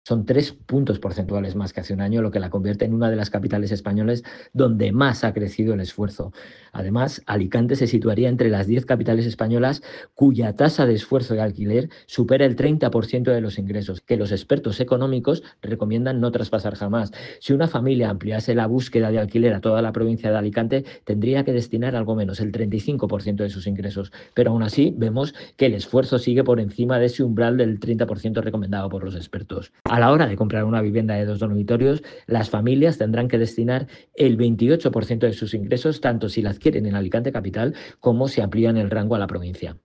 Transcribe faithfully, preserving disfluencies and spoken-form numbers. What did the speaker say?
Son tres puntos porcentuales más que hace un año, lo que la convierte en una de las capitales españolas donde más ha crecido el esfuerzo. Además, Alicante se situaría entre las diez capitales españolas cuya tasa de esfuerzo de alquiler supera el treinta por ciento de los ingresos, que los expertos económicos recomiendan no traspasar jamás. Si una familia ampliase la búsqueda de alquiler a toda la provincia de Alicante, tendría que destinar algo menos, el treinta y cinco por ciento de sus ingresos. Pero aún así, vemos que el esfuerzo sigue por encima de ese umbral del treinta por ciento recomendado por los expertos. A la hora de comprar una vivienda de dos dormitorios, las familias tendrán que destinar el veintiocho por ciento de sus ingresos, tanto si la adquieren en Alicante capital como si amplían el rango a la provincia.